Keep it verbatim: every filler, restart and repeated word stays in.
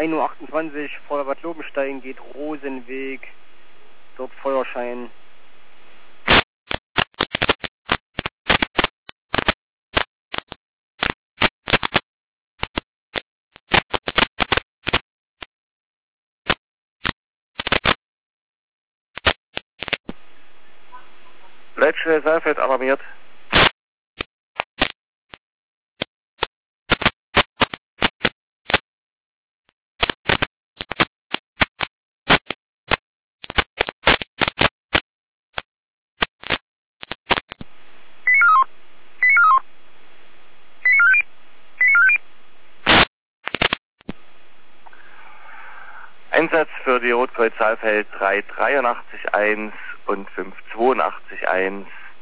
ein Uhr achtundzwanzig vor der Bad Lobenstein geht Rosenweg, dort Feuerschein. Leitstelle Saalfeld alarmiert. Einsatz für die Rotkreuz Saalfeld drei drei eins und fünf zwei eins.